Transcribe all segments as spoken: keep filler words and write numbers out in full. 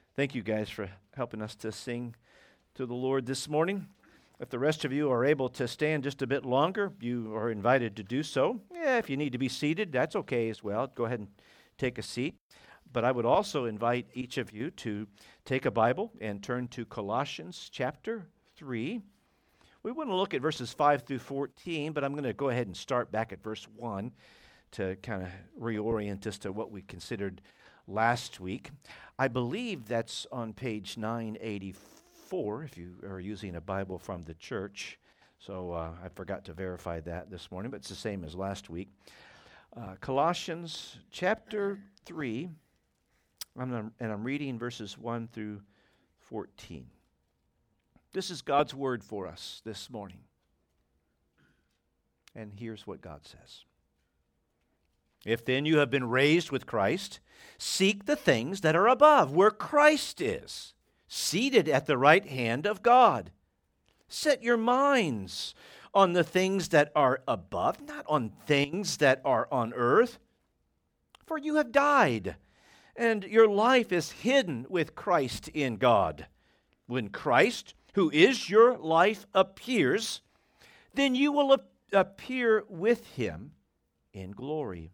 Thank you guys for helping us to sing to the Lord this morning. If the rest of you are able to stand just a bit longer, you are invited to do so. Yeah, if you need to be seated, that's okay as well. Go ahead and take a seat. But I would also invite each of you to take a Bible and turn to Colossians chapter three. We want to look at verses five through fourteen, but I'm going to go ahead and start back at verse one to kind of reorient us to what we considered last week. I believe that's on page nine eighty-four, if you are using a Bible from the church. So uh, I forgot to verify that this morning, but it's the same as last week. Uh, Colossians chapter three, I'm gonna, and I'm reading verses one through fourteen. This is God's word for us this morning. And here's what God says. If then you have been raised with Christ, seek the things that are above, where Christ is, seated at the right hand of God. Set your minds on the things that are above, not on things that are on earth. For you have died, and your life is hidden with Christ in God. When Christ, who is your life, appears, then you will ap- appear with him in glory.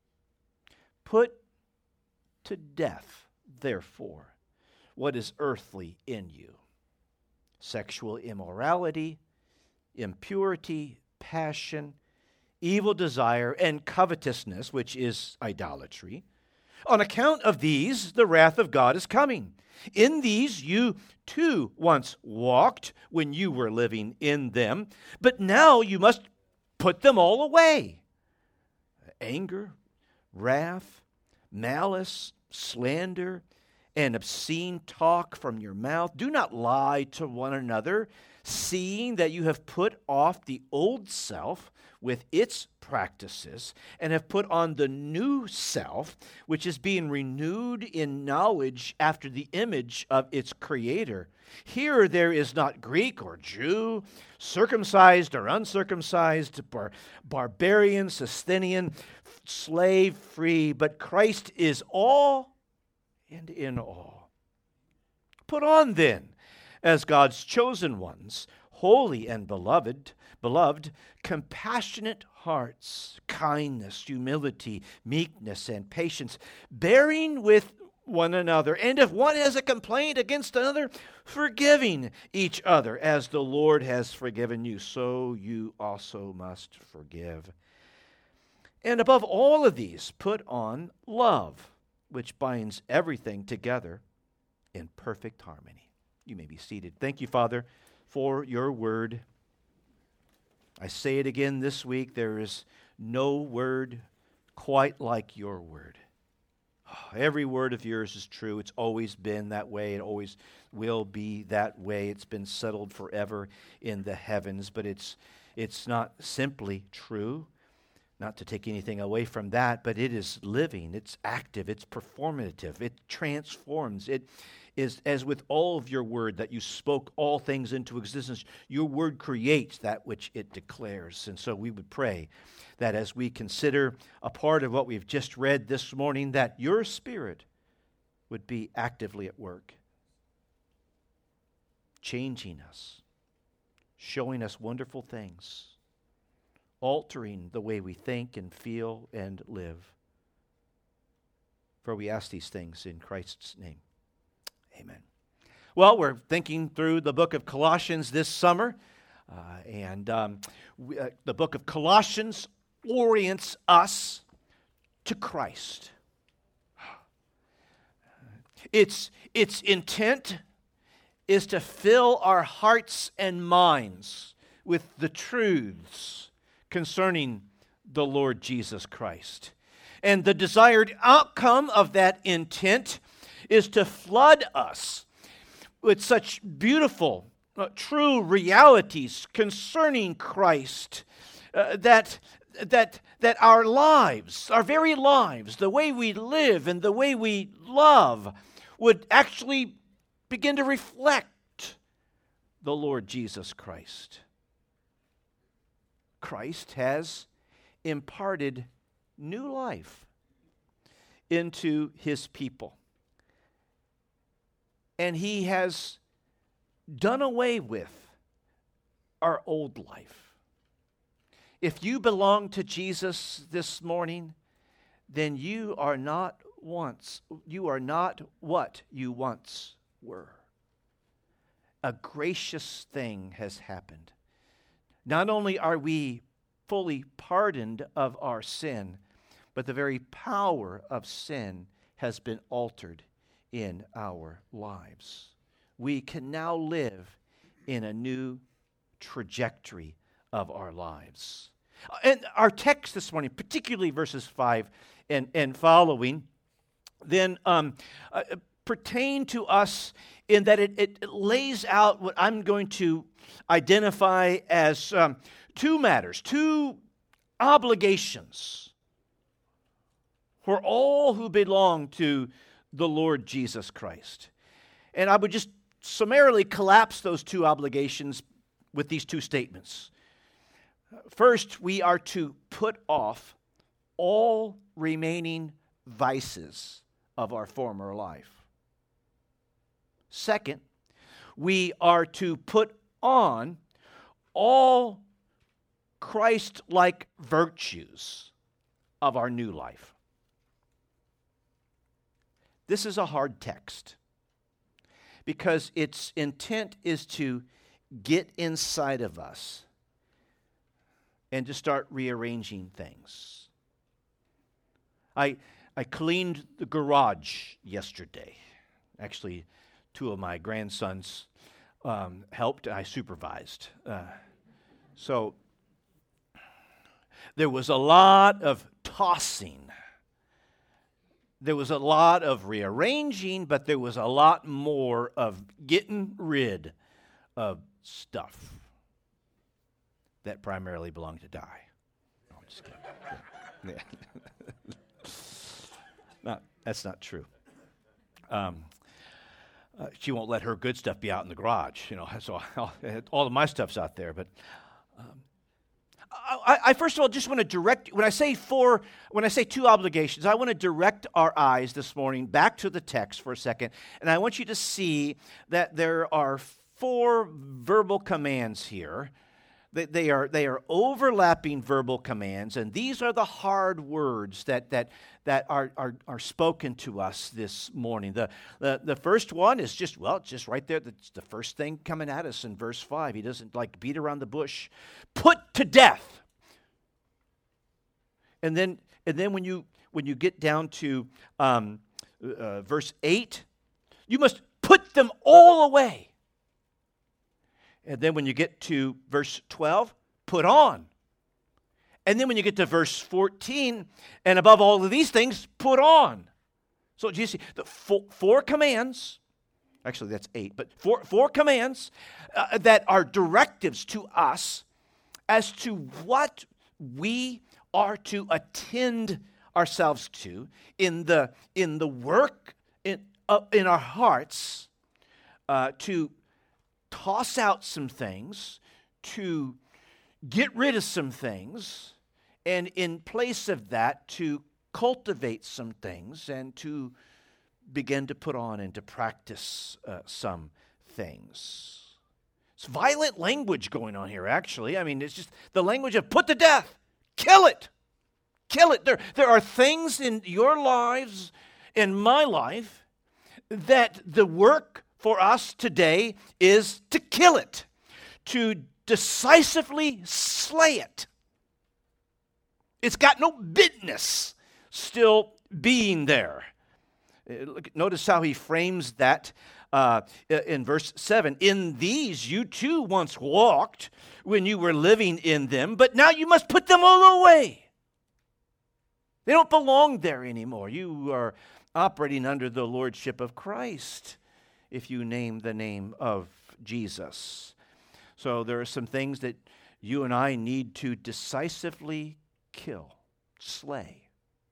Put to death, therefore, what is earthly in you: sexual immorality, impurity, passion, evil desire, and covetousness, which is idolatry. On account of these, the wrath of God is coming. In these you too once walked when you were living in them, but now you must put them all away: anger, wrath, malice, slander, and obscene talk from your mouth. Do not lie to one another, seeing that you have put off the old self with its practices and have put on the new self, which is being renewed in knowledge after the image of its creator. Here there is not Greek or Jew, circumcised or uncircumcised, bar- barbarian, Scythian, slave, free, but Christ is all and in all. Put on then, as God's chosen ones, holy and beloved, beloved, compassionate hearts, kindness, humility, meekness, and patience, bearing with one another, and if one has a complaint against another, forgiving each other, as the Lord has forgiven you, so you also must forgive. And above all of these, put on love, which binds everything together in perfect harmony. You may be seated. Thank you, Father, for your word. I say it again this week, there is no word quite like your word. Every word of yours is true. It's always been that way. It always will be that way. It's been settled forever in the heavens, but it's it's not simply true. Not to take anything away from that, but it is living, it's active, it's performative, it transforms. It is, as with all of your word that you spoke all things into existence, your word creates that which it declares. And so we would pray that as we consider a part of what we've just read this morning, that your Spirit would be actively at work, changing us, showing us wonderful things, altering the way we think and feel and live. For we ask these things in Christ's name. Amen. Well, we're thinking through the book of Colossians this summer, uh, and um, we, uh, the book of Colossians orients us to Christ. Its, its intent is to fill our hearts and minds with the truths concerning the Lord Jesus Christ. And the desired outcome of that intent is to flood us with such beautiful, uh, true realities concerning Christ uh, that, that, that our lives, our very lives, the way we live and the way we love would actually begin to reflect the Lord Jesus Christ. Christ has imparted new life into his people. and he has done away with our old life. If you belong to Jesus this morning, then you are not once, you are not what you once were. A gracious thing has happened. Not only are we fully pardoned of our sin, but the very power of sin has been altered in our lives. We can now live in a new trajectory of our lives. And our text this morning, particularly verses five and, and following, then um, uh, pertain to us in that it, it lays out what I'm going to identify as um, two matters, two obligations for all who belong to the Lord Jesus Christ. And I would just summarily collapse those two obligations with these two statements. First, we are to put off all remaining vices of our former life. Second, we are to put on all Christ-like virtues of our new life. This is a hard text because its intent is to get inside of us and to start rearranging things. I I cleaned the garage yesterday. Actually, two of my grandsons um, helped. I supervised. Uh, so there was a lot of tossing. There was a lot of rearranging, but there was a lot more of getting rid of stuff that primarily belonged to die. No, I'm just kidding. Yeah. Not, that's not true. Um, uh, she won't let her good stuff be out in the garage, you know. So I'll, all of my stuff's out there. But um, I, I first of all just want to direct. When I say four, when I say two obligations, I want to direct our eyes this morning back to the text for a second, and I want you to see that there are four verbal commands here. They, they are they are overlapping verbal commands, and these are the hard words that that that are are, are spoken to us this morning. The, the the first one is just well, it's just right there. That's the first thing coming at us in verse five. He doesn't like beat around the bush. Put to death. And then and then when you when you get down to um, uh, verse eight, you must put them all away. And then when you get to verse twelve, put on. And then when you get to verse fourteen, and above all of these things, put on. So do you see the four, four commands, actually that's eight, but four, four commands uh, that are directives to us as to what we are to attend ourselves to in the, in the work in, uh, in our hearts uh, to toss out some things, to get rid of some things, and in place of that, to cultivate some things and to begin to put on and to practice uh, some things. It's violent language going on here, actually. I mean, it's just the language of put to death, kill it, kill it. There, there are things in your lives, in my life, that the work for us today is to kill it, to decisively slay it. It's got no business still being there. Look, notice how he frames that uh, in verse seven. In these you too once walked when you were living in them, but now you must put them all away. They don't belong there anymore. You are operating under the lordship of Christ if you name the name of Jesus. So there are some things that you and I need to decisively kill, slay.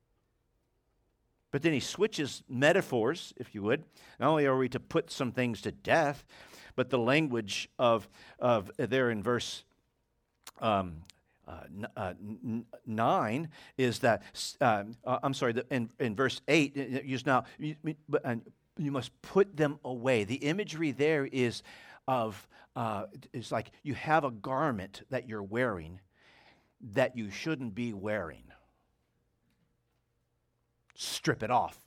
But then he switches metaphors, if you would. Not only are we to put some things to death, but the language of, of there in verse um, uh, n- uh, n- nine is that, uh, uh, I'm sorry, the, in, in verse eight, use now, uh, you must put them away. The imagery there is of, uh, it's like you have a garment that you're wearing that you shouldn't be wearing. Strip it off.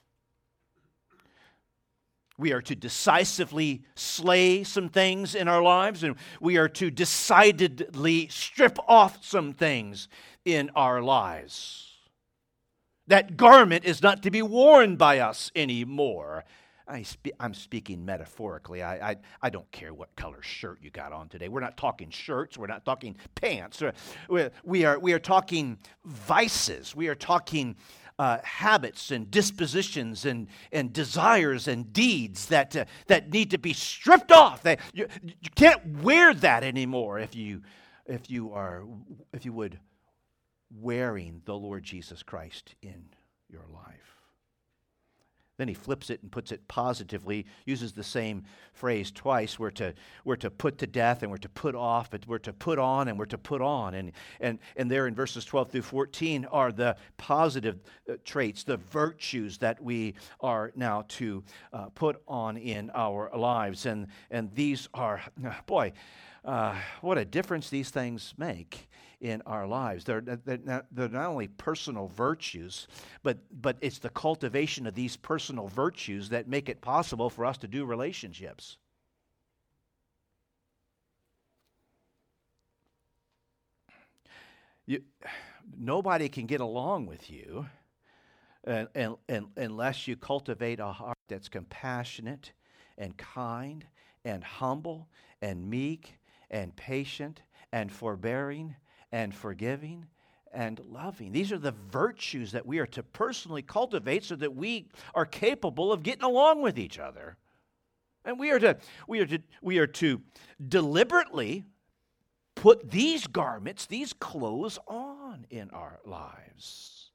We are to decisively slay some things in our lives, and we are to decidedly strip off some things in our lives. That garment is not to be worn by us anymore. I spe- I'm speaking metaphorically. I, I I don't care what color shirt you got on today. We're not talking shirts. We're not talking pants. We're, we are we are talking vices. We are talking uh, habits and dispositions and and desires and deeds that uh, that need to be stripped off. That you, you can't wear that anymore if you if you are if you would wearing the Lord Jesus Christ in your life. Then he flips it and puts it positively, uses the same phrase twice. We're to, we're to put to death and we're to put off, but we're to put on and we're to put on. And, and, and there in verses twelve through fourteen are the positive uh, traits, the virtues that we are now to uh, put on in our lives. And, and these are, boy, uh, what a difference these things make in our lives. They're, they're, not, they're not only personal virtues, but, but it's the cultivation of these personal virtues that make it possible for us to do relationships. You, nobody can get along with you and, and, and, unless you cultivate a heart that's compassionate and kind and humble and meek and patient and forbearing and forgiving and loving. These are the virtues that we are to personally cultivate so that we are capable of getting along with each other. And we are to we are to we are to deliberately put these garments, these clothes on in our lives.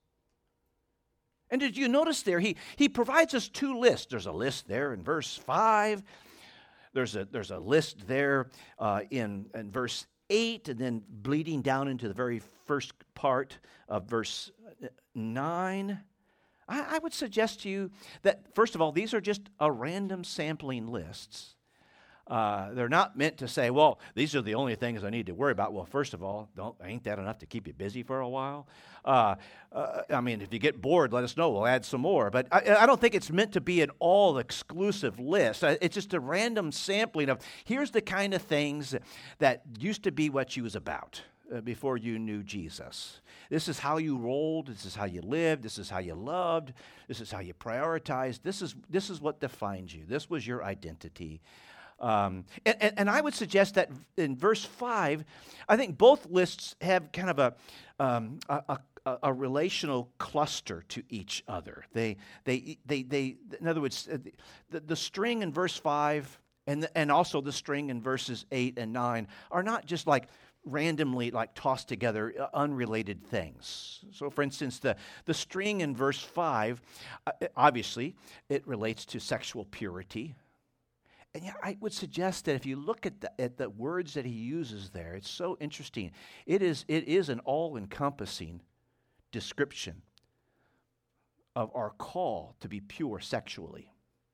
And did you notice there he he provides us two lists. There's a list there in verse five. There's a there's a list there uh, in in verse eight, and then bleeding down into the very first part of verse nine. I, I would suggest to you that, first of all, these are just a random sampling lists. Uh, they're not meant to say, well, these are the only things I need to worry about. Well, first of all, don't ain't that enough to keep you busy for a while? Uh, uh, I mean, if you get bored, let us know. We'll add some more. But I, I don't think it's meant to be an all-exclusive list. It's just a random sampling of, here's the kind of things that used to be what you was about uh, before you knew Jesus. This is how you rolled. This is how you lived. This is how you loved. This is how you prioritized. This is, this is what defines you. This was your identity. Um, and, and, and I would suggest that in verse five, I think both lists have kind of a, um, a, a, a relational cluster to each other. They, they, they, they. In other words, the, the string in verse five and the, and also the string in verses eight and nine are not just like randomly like tossed together uh, unrelated things. So, for instance, the the string in verse five, uh, obviously, it relates to sexual purity. And yeah, I would suggest that if you look at the, at the words that he uses there, it's so interesting. It is it is an all-encompassing description of our call to be pure sexually.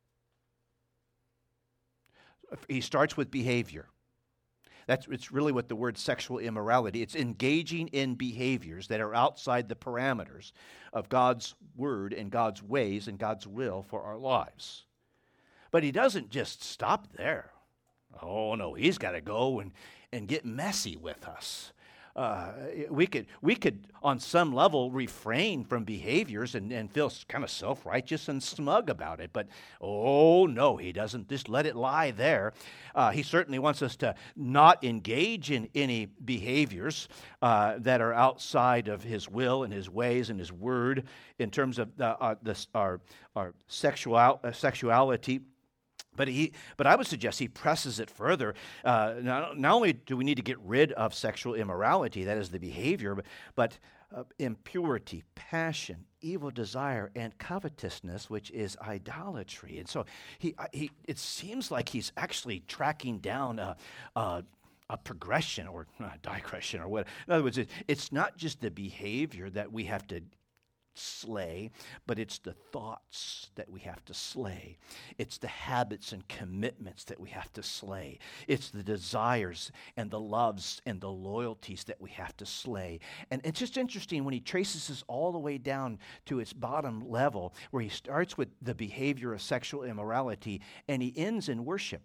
He starts with behavior. That's it's really what the word sexual immorality. It's engaging in behaviors that are outside the parameters of God's word and God's ways and God's will for our lives. But he doesn't just stop there. Oh, no, he's got to go and, and get messy with us. Uh, we could, we could, on some level, refrain from behaviors and, and feel kind of self-righteous and smug about it. But, oh, no, he doesn't just let it lie there. Uh, he certainly wants us to not engage in any behaviors uh, that are outside of his will and his ways and his word in terms of the, uh, this, our, our sexual, uh, sexuality. But he, but I would suggest he presses it further. Uh, not, not only do we need to get rid of sexual immorality, that is the behavior, but, but uh, impurity, passion, evil desire, and covetousness, which is idolatry. And so he, he, it seems like he's actually tracking down a, a, a progression or a digression or what. In other words, it, it's not just the behavior that we have to slay, but it's the thoughts that we have to slay. It's the habits and commitments that we have to slay. It's the desires and the loves and the loyalties that we have to slay. And it's just interesting when he traces this all the way down to its bottom level, where he starts with the behavior of sexual immorality and he ends in worship.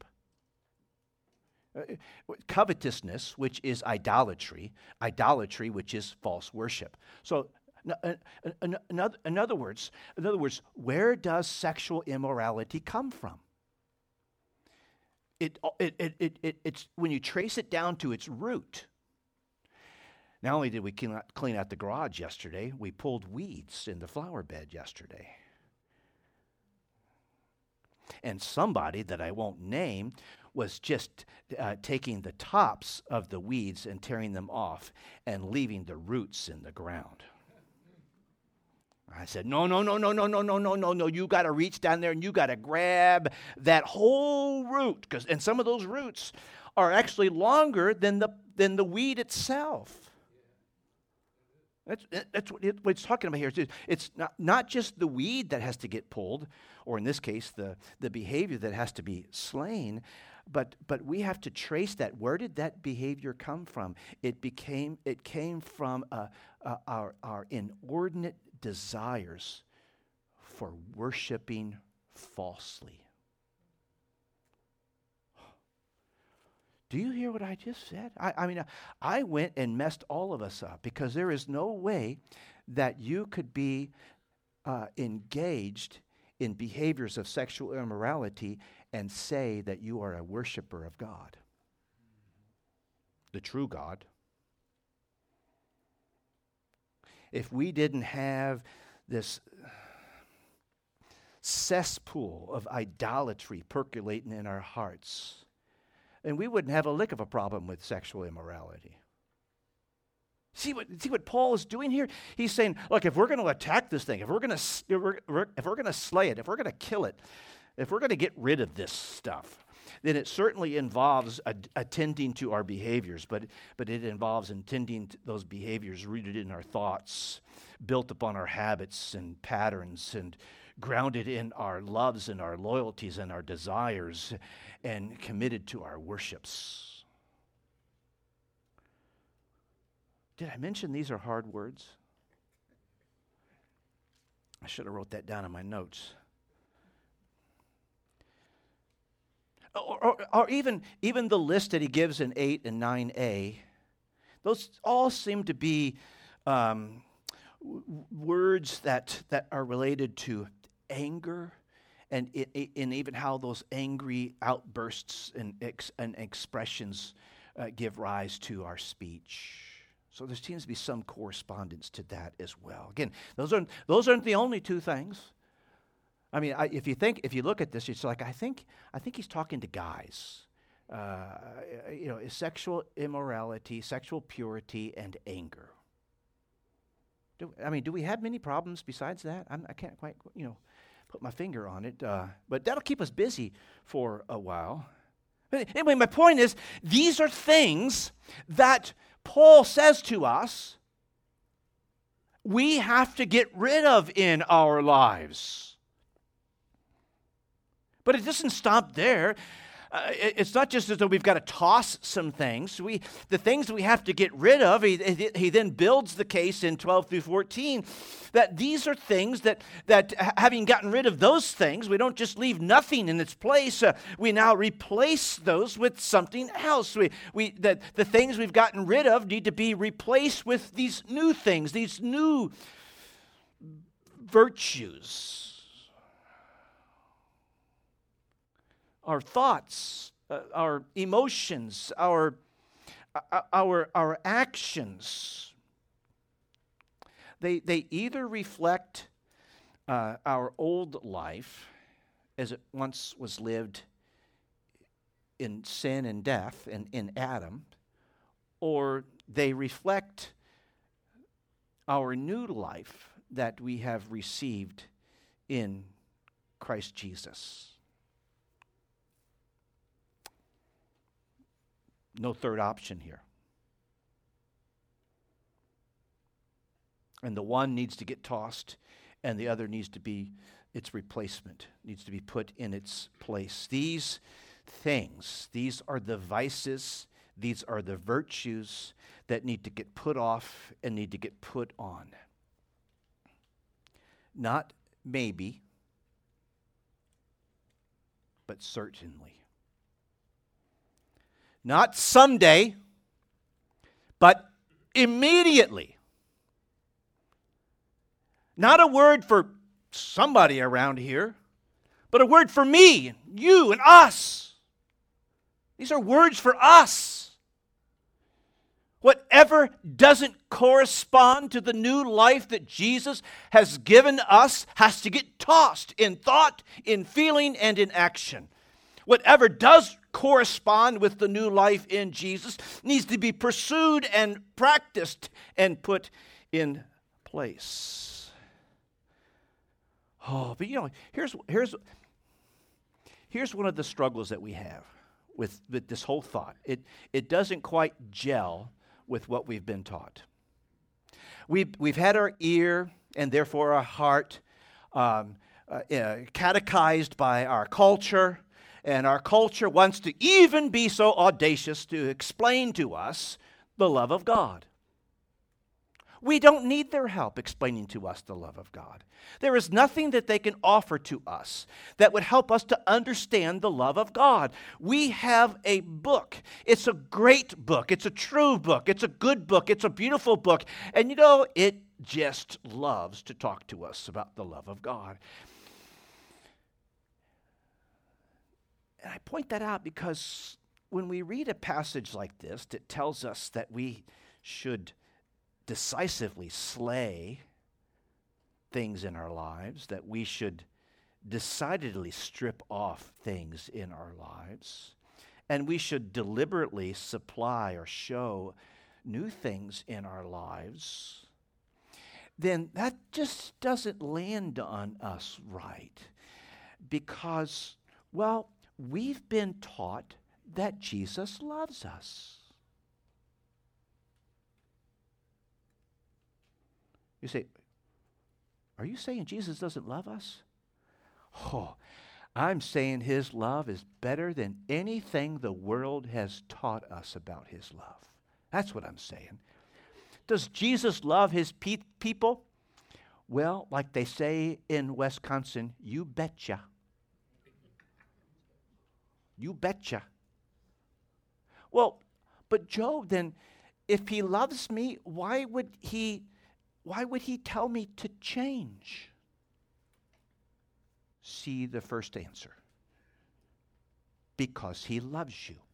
Covetousness, which is idolatry, idolatry, which is false worship. So, in other, in other words, in other words, where does sexual immorality come from? It, it, it, it, it, it's when you trace it down to its root. Not only did we clean out, clean out the garage yesterday, we pulled weeds in the flower bed yesterday. And somebody that I won't name was just uh, taking the tops of the weeds and tearing them off and leaving the roots in the ground. I said, no, no, no, no, no, no, no, no, no, no. You got to reach down there and you got to grab that whole root, because and some of those roots are actually longer than the than the weed itself. That's that's what, it, what it's talking about here. It's, it's not, not just the weed that has to get pulled, or in this case, the the behavior that has to be slain, but but we have to trace that. Where did that behavior come from? It became it came from uh, uh, our our inordinate desires for worshiping falsely. Do you hear what I just said? I, I mean, I went and messed all of us up, because there is no way that you could be uh, engaged in behaviors of sexual immorality and say that you are a worshiper of God, the true God. If we didn't have this cesspool of idolatry percolating in our hearts, then we wouldn't have a lick of a problem with sexual immorality. See what, see what Paul is doing here? He's saying, look, if we're going to attack this thing, if we're going to if we're, if we're going to slay it, if we're going to kill it, if we're going to get rid of this stuff, then it certainly involves ad- attending to our behaviors, but, but it involves attending to those behaviors rooted in our thoughts, built upon our habits and patterns, and grounded in our loves and our loyalties and our desires, and committed to our worships. Did I mention these are hard words? I should have wrote that down in my notes. Or, or, or even, even the list that he gives in eight and nine a, those all seem to be um, w- words that, that are related to anger, and, it, it, and even how those angry outbursts and, ex, and expressions uh, give rise to our speech. So there seems to be some correspondence to that as well. Again, those aren't, those aren't the only two things. I mean, I, if you think, if you look at this, it's like I think, I think he's talking to guys. Uh, you know, sexual immorality, sexual purity, and anger. Do, I mean, do we have many problems besides that? I'm, I can't quite, you know, put my finger on it. Uh, but that'll keep us busy for a while. But anyway, my point is, these are things that Paul says to us we have to get rid of in our lives. But it doesn't stop there. Uh, it, it's not just as though we've got to toss some things. We, the things we have to get rid of, he, he, he then builds the case in twelve through fourteen that these are things that, that having gotten rid of those things, we don't just leave nothing in its place. Uh, we now replace those with something else. We, we, the, the things we've gotten rid of need to be replaced with these new things, these new virtues. Our thoughts, uh, our emotions, our, uh, our, our actions, they, they either reflect uh, our old life as it once was lived in sin and death and in Adam, or they reflect our new life that we have received in Christ Jesus. No third option here. And the one needs to get tossed, and the other needs to be, its replacement needs to be put in its place. These things, these are the vices, these are the virtues that need to get put off and need to get put on. Not maybe, but certainly. Not someday, but immediately. Not a word for somebody around here, but a word for me, you, and us. These are words for us. Whatever doesn't correspond to the new life that Jesus has given us has to get tossed in thought, in feeling, and in action. Whatever does correspond with the new life in Jesus needs to be pursued and practiced and put in place. Oh, but you know, here's here's here's one of the struggles that we have with, with this whole thought. It it doesn't quite gel with what we've been taught. We've we've had our ear and therefore our heart um, uh, uh, catechized by our culture. And our culture wants to even be so audacious to explain to us the love of God. We don't need their help explaining to us the love of God. There is nothing that they can offer to us that would help us to understand the love of God. We have a book. It's a great book. It's a true book. It's a good book. It's a beautiful book. And you know, it just loves to talk to us about the love of God. And I point that out because when we read a passage like this that tells us that we should decisively slay things in our lives, that we should decidedly strip off things in our lives, and we should deliberately supply or show new things in our lives, then that just doesn't land on us right. Because, well, we've been taught that Jesus loves us. You say, are you saying Jesus doesn't love us? Oh, I'm saying his love is better than anything the world has taught us about his love. That's what I'm saying. Does Jesus love his pe- people? Well, like they say in Wisconsin, you betcha. You betcha. Well, but Job, then, if he loves me, why would he, why would he tell me to change? See the first answer. Because he loves you.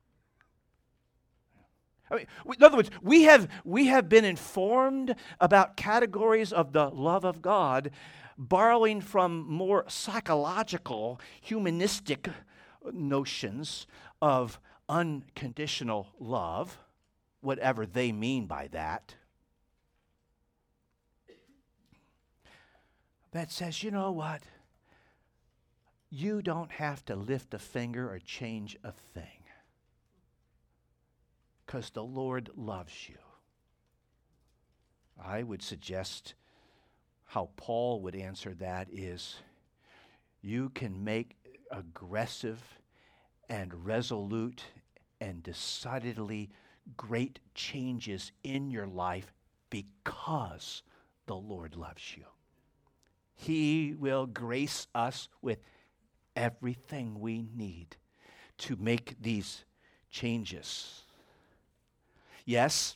I mean, in other words, we have, we have been informed about categories of the love of God, borrowing from more psychological, humanistic notions of unconditional love, whatever they mean by that. That says, you know what? You don't have to lift a finger or change a thing. Because the Lord loves you. I would suggest how Paul would answer that is, you can make aggressive and resolute and decidedly great changes in your life because the Lord loves you. He will grace us with everything we need to make these changes. Yes,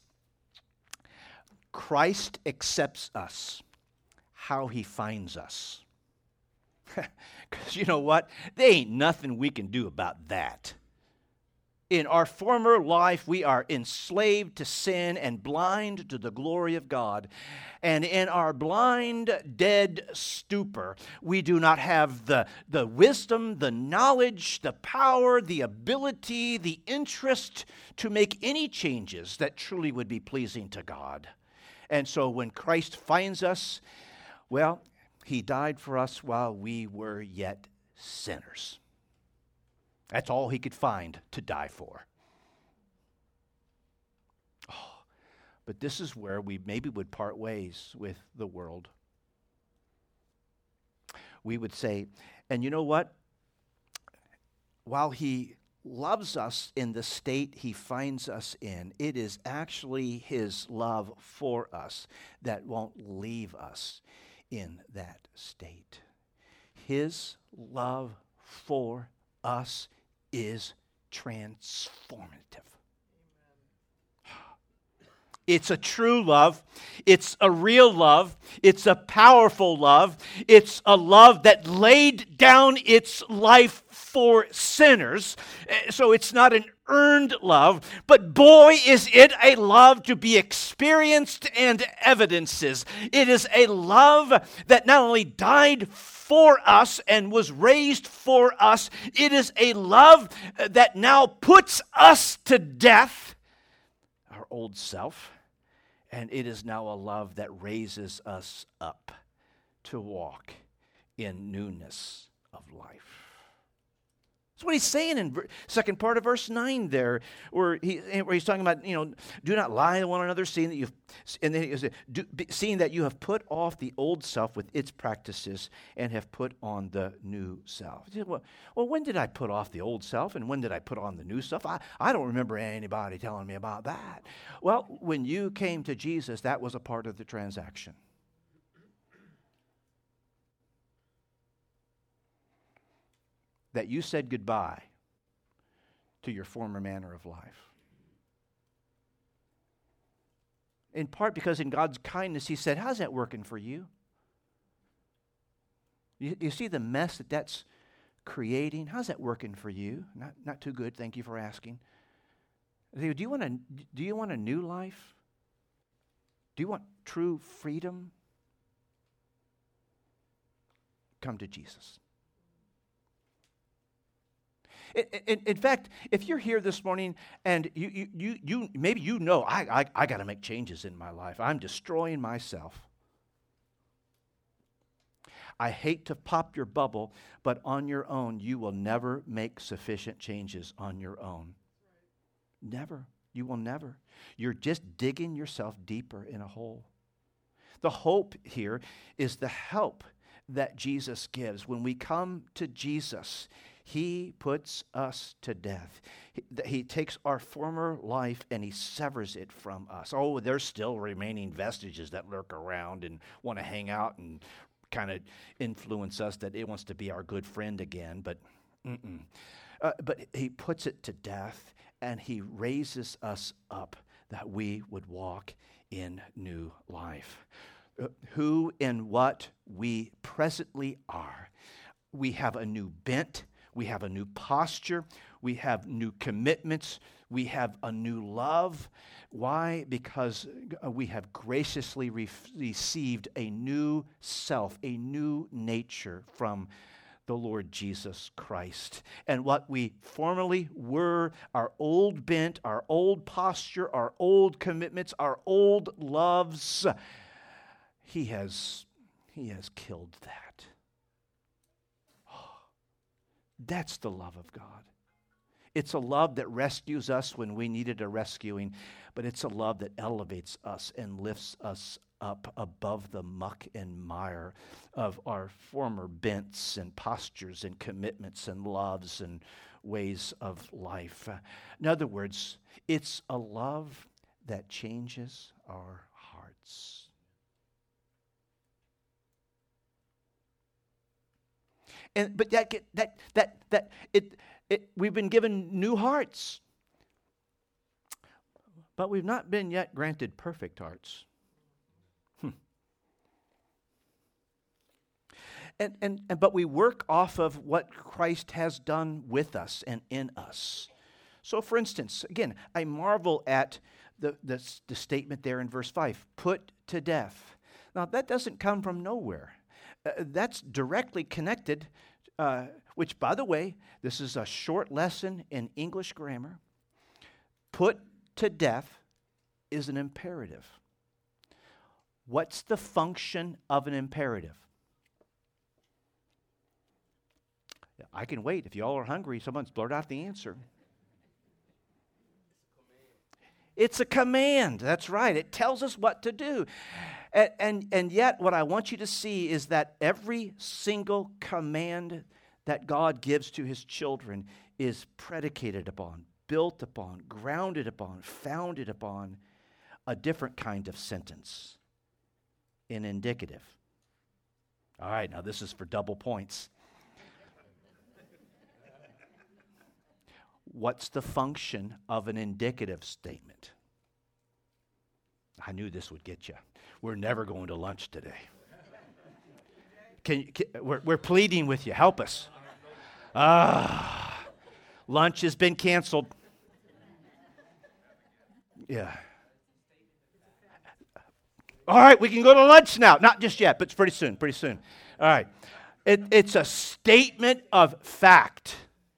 Christ accepts us how he finds us. Because you know what? There ain't nothing we can do about that. In our former life, we are enslaved to sin and blind to the glory of God. And in our blind, dead stupor, we do not have the, the wisdom, the knowledge, the power, the ability, the interest to make any changes that truly would be pleasing to God. And so when Christ finds us, well, he died for us while we were yet sinners. That's all he could find to die for. Oh, But this is where we maybe would part ways with the world. We would say, and you know what? While he loves us in the state he finds us in, it is actually his love for us that won't leave us in that state. His love for us is transformative. It's a true love. It's a real love. It's a powerful love. It's a love that laid down its life for sinners. So it's not an earned love, but boy, is it a love to be experienced and evidences. It is a love that not only died for us and was raised for us, it is a love that now puts us to death, our old self, and it is now a love that raises us up to walk in newness of life. That's what he's saying in the second part of verse nine there, where, he, where he's talking about, you know, do not lie to one another, seeing that you've, and then he says, do, seeing that you have put off the old self with its practices and have put on the new self. Well, well, when did I put off the old self and when did I put on the new self? I, I don't remember anybody telling me about that. Well, when you came to Jesus, that was a part of the transaction. That you said goodbye to your former manner of life. In part because in God's kindness, he said, how's that working for you? You, you see the mess that that's creating? How's that working for you? Not, not too good, thank you for asking. Do you want a, do you want a new life? Do you want true freedom? Come to Jesus. In, in, in fact, if you're here this morning and you, you, you, you maybe you know, I, I, I got to make changes in my life. I'm destroying myself. I hate to pop your bubble, but on your own, you will never make sufficient changes on your own. Never. You will never. You're just digging yourself deeper in a hole. The hope here is the help that Jesus gives. When we come to Jesus, he puts us to death. He, he takes our former life and he severs it from us. Oh, there's still remaining vestiges that lurk around and want to hang out and kind of influence us, that it wants to be our good friend again. But, mm-mm. Uh, but he puts it to death and he raises us up that we would walk in new life. Uh, who and what we presently are. We have a new bent. We have a new posture. We have new commitments. We have a new love. Why? Because we have graciously re- received a new self, a new nature from the Lord Jesus Christ. And what we formerly were, our old bent, our old posture, our old commitments, our old loves, he has, he has killed that. That's the love of God. It's a love that rescues us when we needed a rescuing, but it's a love that elevates us and lifts us up above the muck and mire of our former bents and postures and commitments and loves and ways of life. In other words, it's a love that changes our hearts. And but that get, that that that it, it we've been given new hearts, but we've not been yet granted perfect hearts. Hmm. And, and and but we work off of what Christ has done with us and in us. So, for instance, again, I marvel at the the, the statement there in verse five: "Put to death." Now, that doesn't come from nowhere. Uh, that's directly connected, uh, which, by the way, this is a short lesson in English grammar. Put to death is an imperative. What's the function of an imperative? I can wait. If y'all are hungry, someone's blurt out the answer. It's a command. That's right. It tells us what to do. And, and, and yet, what I want you to see is that every single command that God gives to his children is predicated upon, built upon, grounded upon, founded upon a different kind of sentence, an indicative. All right, now this is for double points. What's the function of an indicative statement? I knew this would get you. We're never going to lunch today. Can, can we're, we're pleading with you. Help us. Ah, lunch has been canceled. Yeah. All right, we can go to lunch now. Not just yet, but pretty soon, pretty soon. All right. It, it's a statement of fact.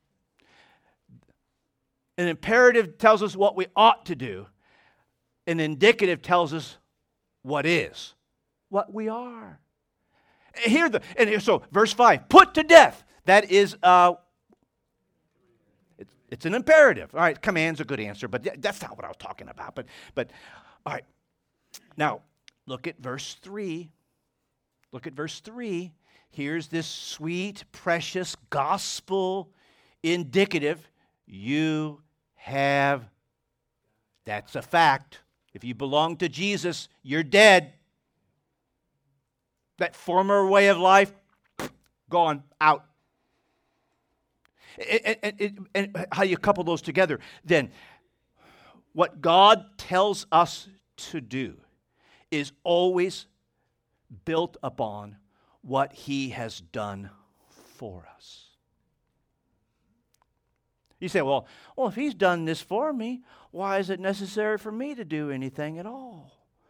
An imperative tells us what we ought to do. An indicative tells us what is, what we are. Here the and here, so verse five, put to death. That is uh it's, it's an imperative. All right, command's a good answer, but that's not what I was talking about. But but all right. Now, look at verse three. Look at verse three. Here's this sweet, precious gospel indicative. You have, that's a fact. If you belong to Jesus, you're dead. That former way of life, gone, out. And, and, and, and how you couple those together, then what God tells us to do is always built upon what he has done for us. You say, well, well, if he's done this for me, why is it necessary for me to do anything at all?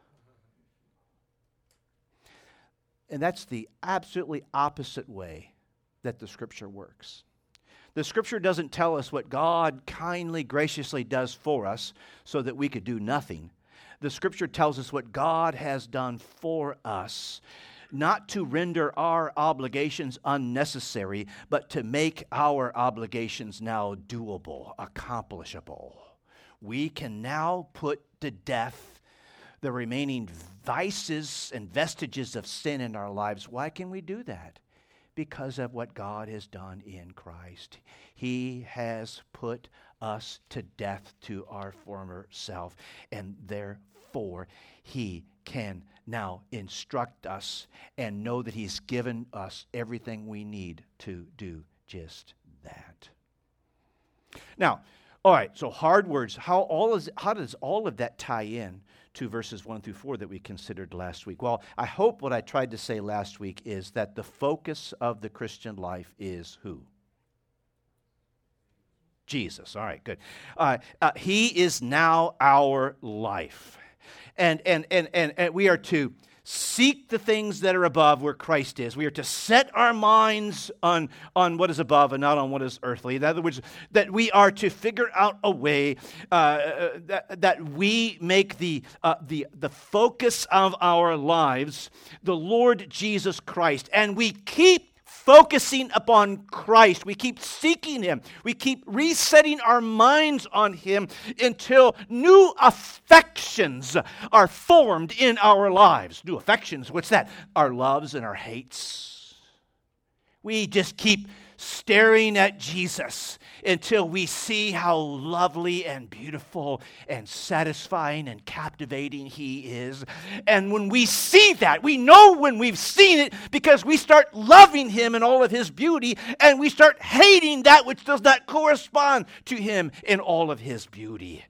And that's the absolutely opposite way that the Scripture works. The Scripture doesn't tell us what God kindly, graciously does for us so that we could do nothing. The Scripture tells us what God has done for us, not to render our obligations unnecessary, but to make our obligations now doable, accomplishable. We can now put to death the remaining vices and vestiges of sin in our lives. Why can we do that? Because of what God has done in Christ. He has put us to death to our former self, and therefore He can now instruct us and know that He's given us everything we need to do just that. Now, all right, so hard words. How all is how does all of that tie in to verses one through four that we considered last week? Well, I hope what I tried to say last week is that the focus of the Christian life is who? Jesus. All right, good. Uh, uh, he is now our life. And, and, and, and, and we are to seek the things that are above where Christ is. We are to set our minds on, on what is above and not on what is earthly. In other words, that we are to figure out a way uh, that, that we make the, uh, the, the focus of our lives the Lord Jesus Christ. And we keep focusing upon Christ. We keep seeking Him. We keep resetting our minds on Him until new affections are formed in our lives. New affections, what's that? Our loves and our hates. We just keep staring at Jesus until we see how lovely and beautiful and satisfying and captivating He is. And when we see that, we know when we've seen it because we start loving Him in all of His beauty and we start hating that which does not correspond to Him in all of His beauty.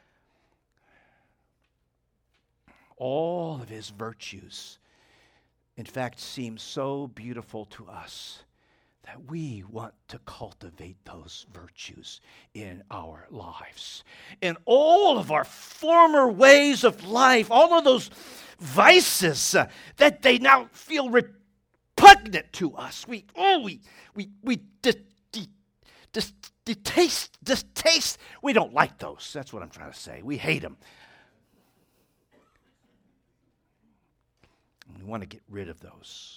All of His virtues, in fact, seem so beautiful to us that we want to cultivate those virtues in our lives. In all of our former ways of life, all of those vices uh, that they now feel repugnant to us. We, oh, we, we, we dis, dis, dis, distaste, distaste. We don't like those. That's what I'm trying to say. We hate them. We want to get rid of those.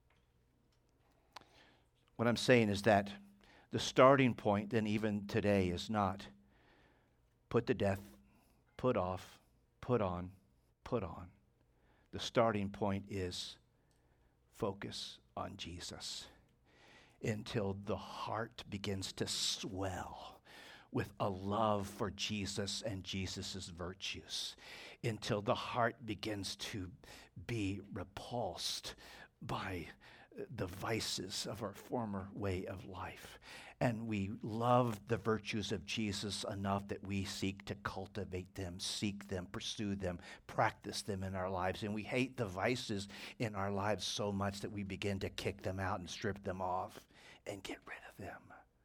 What I'm saying is that the starting point then even today is not put to death, put off, put on, put on. The starting point is focus on Jesus until the heart begins to swell with a love for Jesus and Jesus' virtues, until the heart begins to be repulsed by the vices of our former way of life. And we love the virtues of Jesus enough that we seek to cultivate them, seek them, pursue them, practice them in our lives. And we hate the vices in our lives so much that we begin to kick them out and strip them off and get rid of them.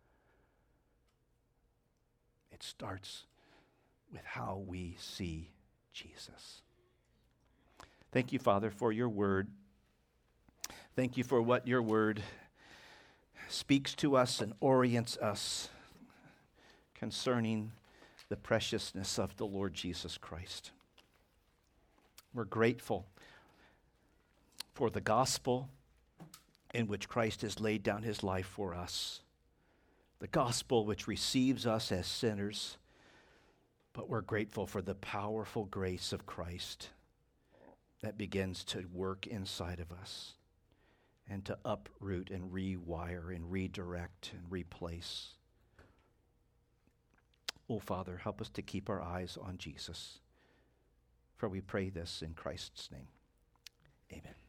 It starts with how we see Jesus. Thank you, Father, for your word. Thank you for what your word speaks to us and orients us concerning the preciousness of the Lord Jesus Christ. We're grateful for the gospel in which Christ has laid down his life for us, the gospel which receives us as sinners, but we're grateful for the powerful grace of Christ that begins to work inside of us and to uproot and rewire and redirect and replace. Oh, Father, help us to keep our eyes on Jesus. For we pray this in Christ's name. Amen.